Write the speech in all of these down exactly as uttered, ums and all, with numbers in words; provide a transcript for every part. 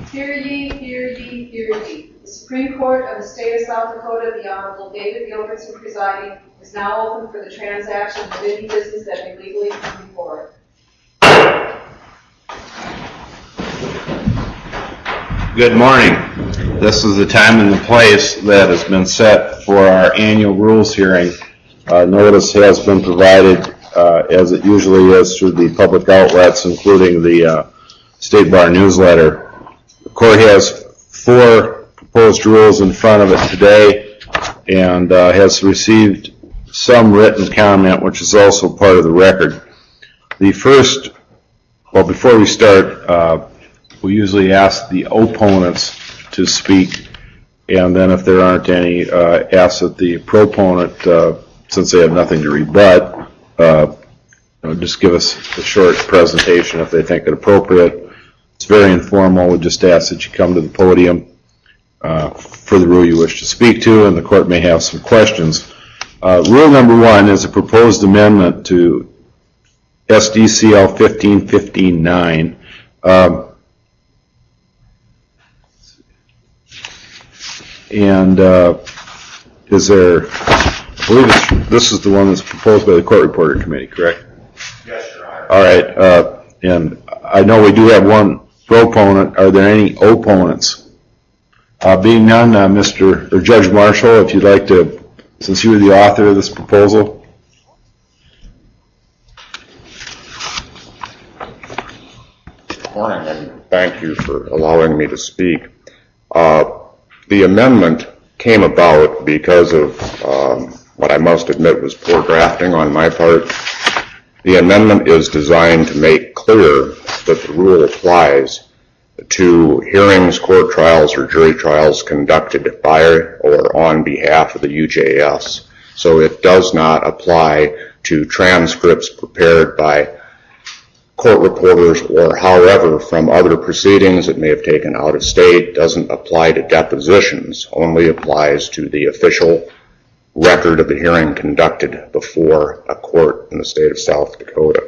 Hear ye, hear ye, hear ye. The Supreme Court of the State of South Dakota, the Honorable David Gilbertson presiding, is now open for the transaction of any business that may legally come before it. Good morning. This is the time and the place that has been set for our annual rules hearing. Uh, notice has been provided, uh, as it usually is, through the public outlets, including the uh, State Bar newsletter. The court has four proposed rules in front of it today and uh, has received some written comment, which is also part of the record. The first, well, before we start, uh, we usually ask the opponents to speak, and then if there aren't any, uh, ask that the proponent, uh, since they have nothing to rebut, uh, you know, just give us a short presentation if they think it appropriate. It's very informal. We just ask that you come to the podium uh, for the rule you wish to speak to, and the court may have some questions. Uh, rule number one is a proposed amendment to S D C L fifteen fifteen nine. Um, and uh, is there, I believe it's, this is the one that's proposed by the Court Reporter Committee, correct? Yes, Your Honor. All right. Uh, and I know we do have one proponent. Are there any opponents? Uh, being none, uh, Mister or Judge Marshall, if you'd like to, since you were the author of this proposal. Good morning, and thank you for allowing me to speak. Uh, the amendment came about because of um, what I must admit was poor drafting on my part. The amendment is designed to make clear that the rule applies to hearings, court trials, or jury trials conducted by or on behalf of the U J S. So it does not apply to transcripts prepared by court reporters or however from other proceedings that may have taken out of state. Doesn't apply to depositions, only applies to the official record of the hearing conducted before a court in the state of South Dakota.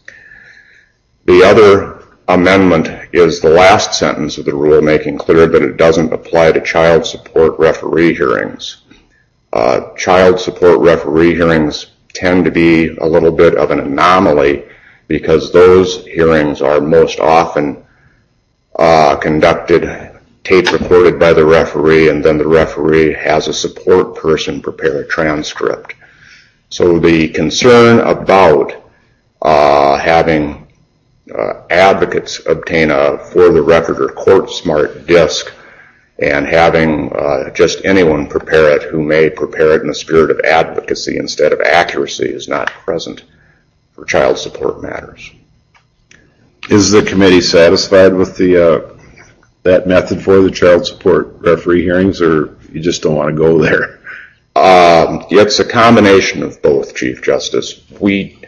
The other amendment is the last sentence of the rule, making clear that it doesn't apply to child support referee hearings. Uh, child support referee hearings tend to be a little bit of an anomaly because those hearings are most often uh, conducted, tape recorded by the referee, and then the referee has a support person prepare a transcript. So the concern about uh, having uh, advocates obtain a for the record or court smart disc and having uh, just anyone prepare it who may prepare it in the spirit of advocacy instead of accuracy is not present for child support matters. Is the committee satisfied with the uh, that method for the child support referee hearings, or you just don't want to go there? Um, it's a combination of both, Chief Justice. We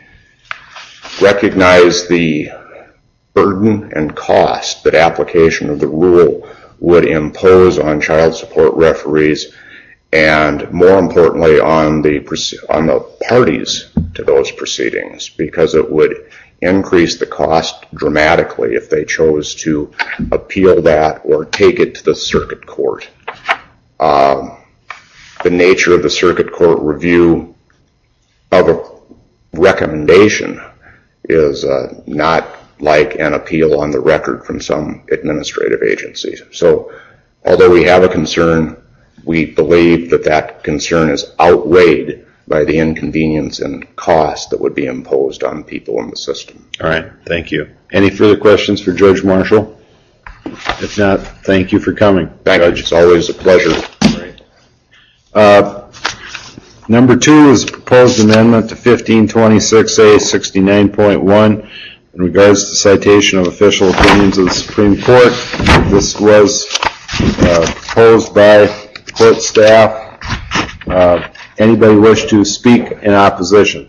recognize the burden and cost that application of the rule would impose on child support referees, and more importantly on the on the parties to those proceedings, because it would increase the cost dramatically if they chose to appeal that or take it to the circuit court. Um, the nature of the circuit court review of a recommendation is uh, not like an appeal on the record from some administrative agency. So although we have a concern, we believe that that concern is outweighed by the inconvenience and cost that would be imposed on people in the system. All right, thank you. Any further questions for Judge Marshall? If not, thank you for coming. Thank Judge. you. It's always a pleasure. Right. Uh, number two is a proposed amendment to fifteen twenty-six A sixty-nine point one in regards to citation of official opinions of the Supreme Court. This was uh, proposed by court staff. Uh, Anybody wish to speak in opposition?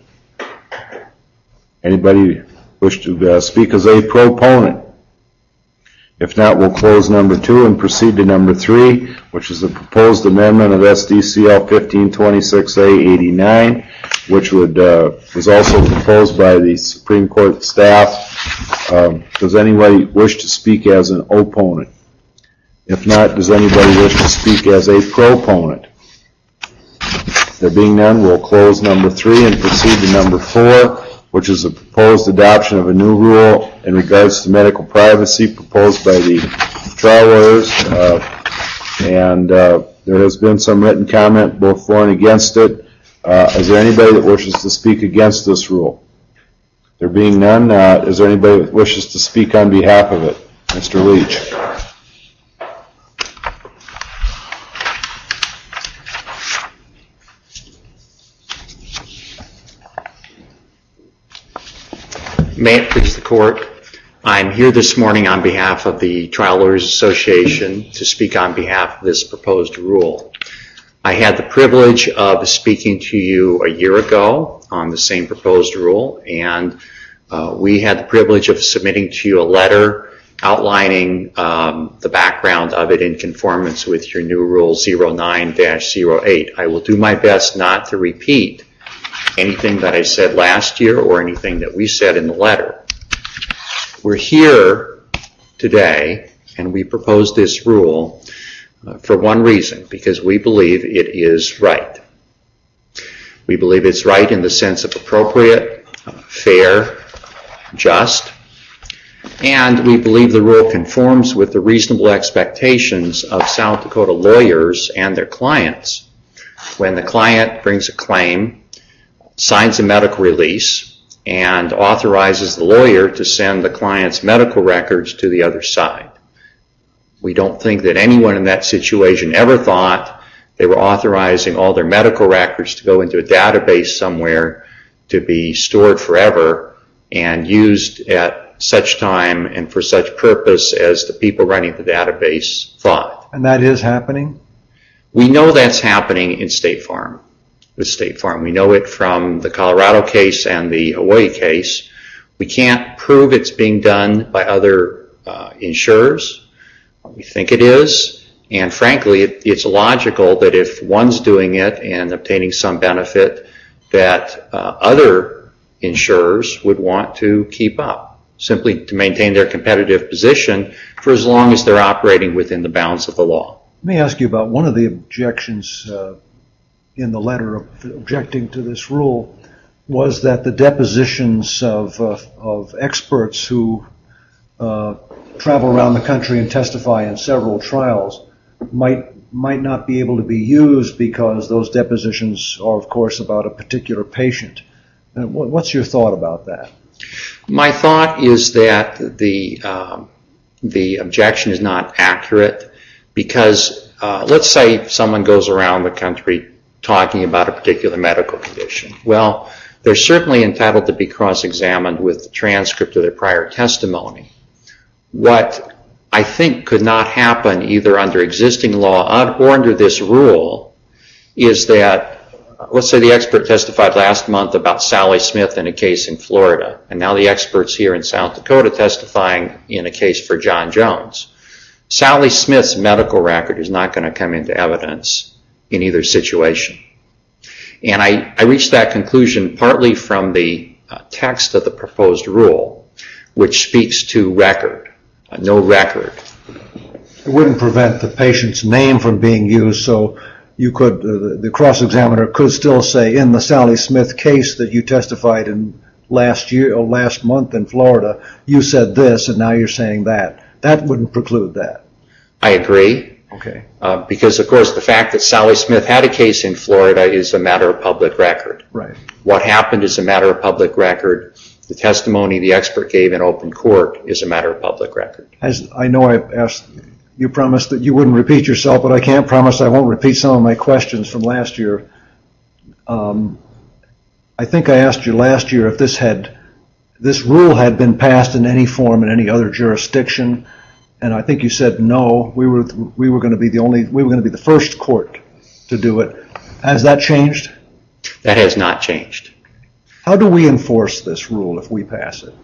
Anybody wish to uh, speak as a proponent? If not, we'll close number two and proceed to number three, which is the proposed amendment of S D C L fifteen twenty-six A eighty-nine, which would uh, was also proposed by the Supreme Court staff. Um, does anybody wish to speak as an opponent? If not, does anybody wish to speak as a proponent? There being none, we'll close number three and proceed to number four, which is the proposed adoption of a new rule in regards to medical privacy proposed by the trial lawyers. Uh, and uh, there has been some written comment both for and against it. Uh, is there anybody that wishes to speak against this rule? There being none, uh, is there anybody that wishes to speak on behalf of it? Mister Leach. May it please the Court, I'm here this morning on behalf of the Trial Lawyers Association to speak on behalf of this proposed rule. I had the privilege of speaking to you a year ago on the same proposed rule, and uh, we had the privilege of submitting to you a letter outlining um, the background of it in conformance with your new rule zero nine dash zero eight. I will do my best not to repeat anything that I said last year or anything that we said in the letter. We're here today, and we propose this rule uh, for one reason, because we believe it is right. We believe it's right in the sense of appropriate, uh, fair, just, and we believe the rule conforms with the reasonable expectations of South Dakota lawyers and their clients. When the client brings a claim, signs a medical release, and authorizes the lawyer to send the client's medical records to the other side. We don't think that anyone in that situation ever thought they were authorizing all their medical records to go into a database somewhere to be stored forever and used at such time and for such purpose as the people running the database thought. And that is happening? We know that's happening in State Farm. With State Farm. We know it from the Colorado case and the Hawaii case. We can't prove it's being done by other uh, insurers. We think it is. And frankly, it, it's logical that if one's doing it and obtaining some benefit, that uh, other insurers would want to keep up, simply to maintain their competitive position for as long as they're operating within the bounds of the law. Let me ask you about one of the objections uh, in the letter objecting to this rule was that the depositions of, uh, of experts who uh, travel around the country and testify in several trials might might not be able to be used because those depositions are, of course, about a particular patient. Uh, what's your thought about that? My thought is that the um, the objection is not accurate because uh, let's say someone goes around the country talking about a particular medical condition. Well, they're certainly entitled to be cross-examined with the transcript of their prior testimony. What I think could not happen either under existing law or under this rule is that, let's say the expert testified last month about Sally Smith in a case in Florida, and now the expert's here in South Dakota testifying in a case for John Jones. Sally Smith's medical record is not going to come into evidence in either situation. And I, I reached that conclusion partly from the uh, text of the proposed rule, which speaks to record, uh, no record. It wouldn't prevent the patient's name from being used, so you could, uh, the, the cross-examiner could still say, in the Sally Smith case that you testified in last year or last month in Florida, you said this, and now you're saying that. That wouldn't preclude that. I agree. Okay. Uh, because, of course, the fact that Sally Smith had a case in Florida is a matter of public record. Right. What happened is a matter of public record. The testimony the expert gave in open court is a matter of public record. As I know I asked, you promised that you wouldn't repeat yourself, but I can't promise I won't repeat some of my questions from last year. Um, I think I asked you last year if this had, this rule had been passed in any form in any other jurisdiction. And I think you said no. We were we were going to be the only we were going to be the first court to do it. Has that changed? That has not changed. How do we enforce this rule if we pass it?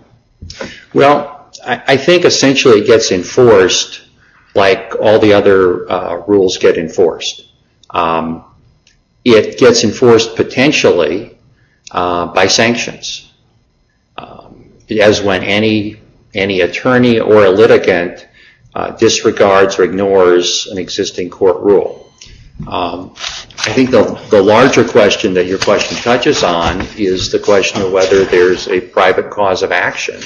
Well, I, I think essentially it gets enforced like all the other uh, rules get enforced. Um, it gets enforced potentially uh, by sanctions, um, as when any any attorney or a litigant uh, disregards or ignores an existing court rule. Um, I think the, the larger question that your question touches on is the question of whether there's a private cause of action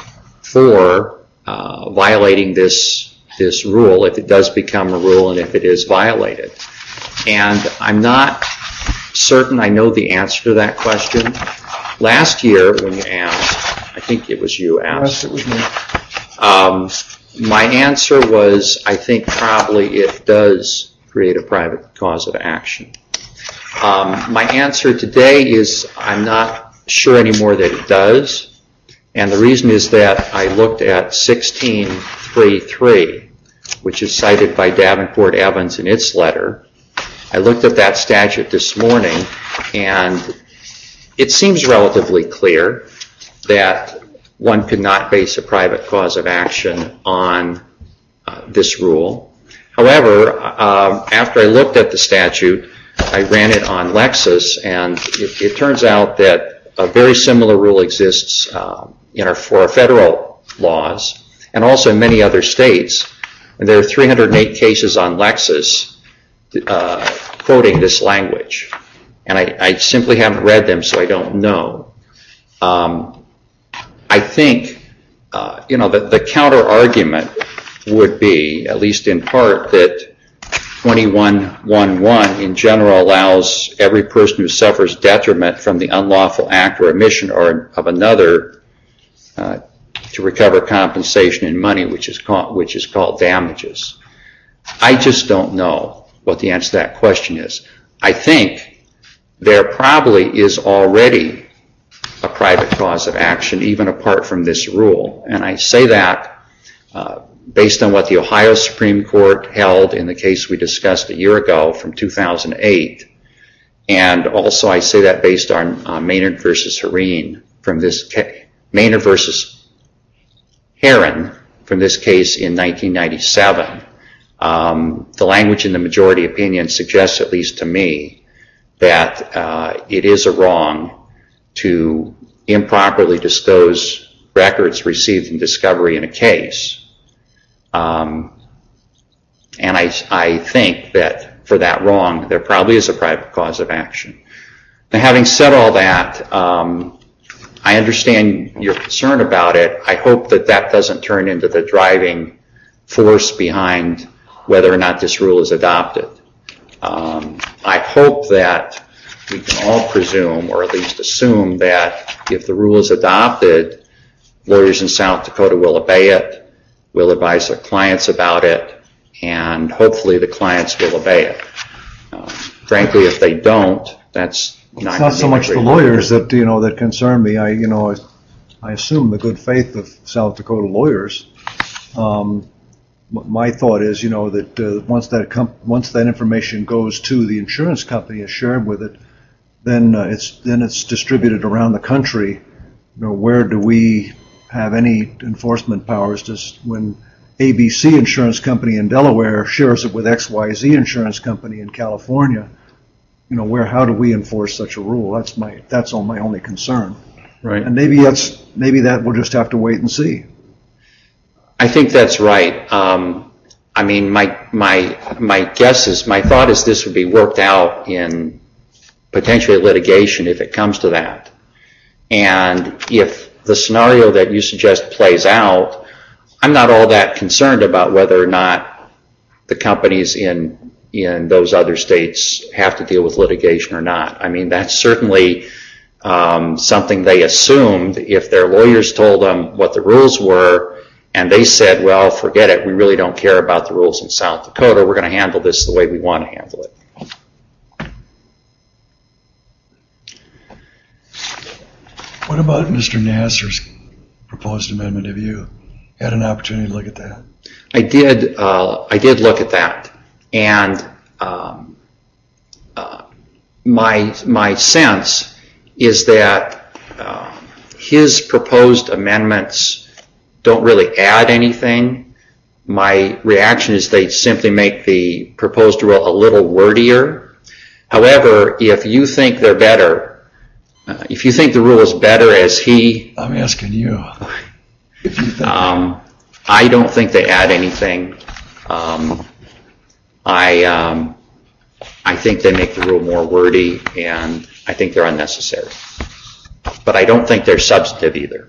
for uh, violating this, this rule, if it does become a rule and if it is violated. And I'm not certain I know the answer to that question. Last year, when you asked, I think it was you asked, Yes, it was me. um, my answer was, I think probably it does create a private cause of action. Um, my answer today is I'm not sure anymore that it does, and the reason is that I looked at sixteen thirty-three, which is cited by Davenport Evans in its letter. I looked at that statute this morning, and it seems relatively clear that one could not base a private cause of action on uh, this rule. However, uh, after I looked at the statute, I ran it on Lexis, and it, it turns out that a very similar rule exists uh, in our, for our federal laws and also in many other states. And there are three hundred eight cases on Lexis uh, quoting this language. And I, I simply haven't read them, so I don't know. Um, I think, uh, you know, the, the counter-argument would be, at least in part, that twenty-one eleven in general allows every person who suffers detriment from the unlawful act or omission or of another uh, to recover compensation in money, which is called, which is called damages. I just don't know what the answer to that question is. I think there probably is already a private cause of action, even apart from this rule. And I say that uh, based on what the Ohio Supreme Court held in the case we discussed a year ago from two thousand eight. And also I say that based on uh, Maynard versus Hereen from this case, Maynard versus Heron from this case in nineteen ninety-seven. Um, the language in the majority opinion suggests, at least to me, that uh, it is a wrong to improperly disclose records received in discovery in a case. Um, and I, I think that for that wrong, there probably is a private cause of action. Now, having said all that, um, I understand your concern about it. I hope that that doesn't turn into the driving force behind whether or not this rule is adopted. Um, I hope that we can all presume, or at least assume, that if the rule is adopted, lawyers in South Dakota will obey it, will advise their clients about it, and hopefully the clients will obey it. Um, frankly, if they don't, that's not. It's not so much the lawyers that, you know, that concern me. I, you know, I, I assume the good faith of South Dakota lawyers. Um, my thought is, you know, that uh, once that com- once that information goes to the insurance company and shared with it, then uh, it's then it's distributed around the country. You know, where do we have any enforcement powers? Just when A B C Insurance Company in Delaware shares it with X Y Z Insurance Company in California, you know, where how do we enforce such a rule? That's my that's all my only concern. Right. And maybe that's maybe that we'll just have to wait and see. I think that's right. Um, I mean, my my my guess is, my thought is this would be worked out in potentially litigation if it comes to that. And if the scenario that you suggest plays out, I'm not all that concerned about whether or not the companies in in those other states have to deal with litigation or not. I mean, that's certainly um, something they assumed. If their lawyers told them what the rules were, and they said, well, forget it, we really don't care about the rules in South Dakota, we're going to handle this the way we want to handle it. What about Mister Nasser's proposed amendment? Have you had an opportunity to look at that? I did. Uh, I did look at that, and um, uh, my my sense is that uh, his proposed amendments don't really add anything. My reaction is they simply make the proposed rule a little wordier. However, if you think they're better, uh, if you think the rule is better as he... I'm asking you. If you think um, I don't think they add anything. Um, I um, I think they make the rule more wordy, and I think they're unnecessary. But I don't think they're substantive either.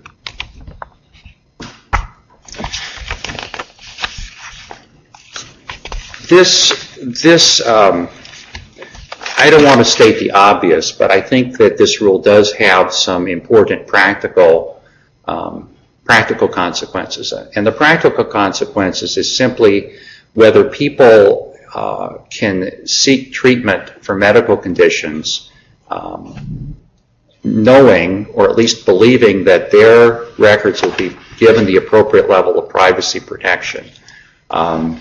This, this um, I don't want to state the obvious, but I think that this rule does have some important practical um, practical consequences. And the practical consequences is simply whether people uh, can seek treatment for medical conditions um, knowing, or at least believing, that their records will be given the appropriate level of privacy protection. Um,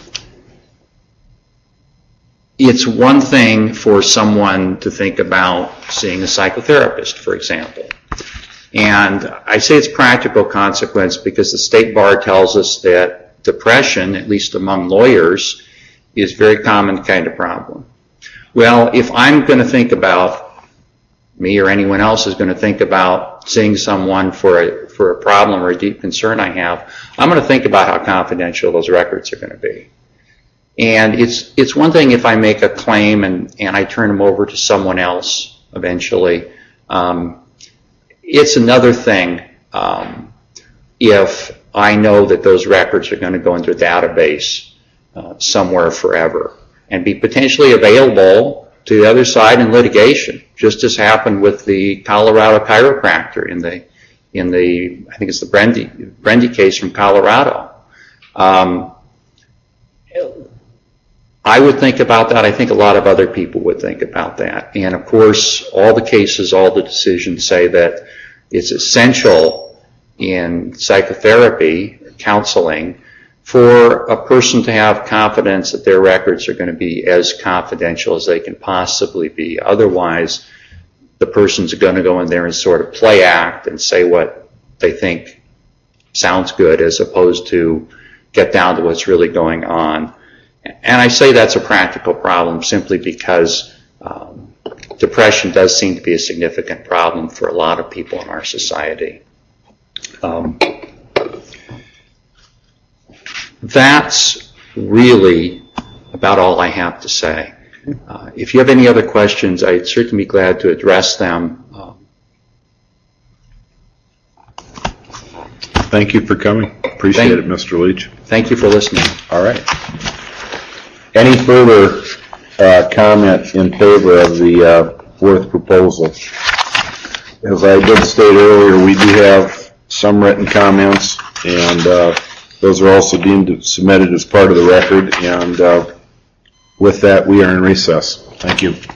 It's one thing for someone to think about seeing a psychotherapist, for example. And I say it's practical consequence because the state bar tells us that depression, at least among lawyers, is a very common kind of problem. Well, if I'm going to think about, me or anyone else is going to think about seeing someone for a, for a problem or a deep concern I have, I'm going to think about how confidential those records are going to be. And it's it's one thing if I make a claim and, and I turn them over to someone else eventually. Um, it's another thing um, if I know that those records are going to go into a database uh, somewhere forever and be potentially available to the other side in litigation, just as happened with the Colorado chiropractor in the in the I think it's the Brendy Brendy case from Colorado. Um, I would think about that. I think a lot of other people would think about that. And of course, all the cases, all the decisions say that it's essential in psychotherapy, counseling, for a person to have confidence that their records are going to be as confidential as they can possibly be. Otherwise, the person's going to go in there and sort of play act and say what they think sounds good as opposed to get down to what's really going on. And I say that's a practical problem simply because um, depression does seem to be a significant problem for a lot of people in our society. Um, that's really about all I have to say. Uh, if you have any other questions, I'd certainly be glad to address them. Um, Thank you for coming. Appreciate Thank- it, Mister Leach. thank you for listening. All right. Any further uh, comment in favor of the uh, fourth proposal? As I did state earlier, we do have some written comments, and uh, those are also deemed submitted as part of the record. And uh, with that, we are in recess. Thank you.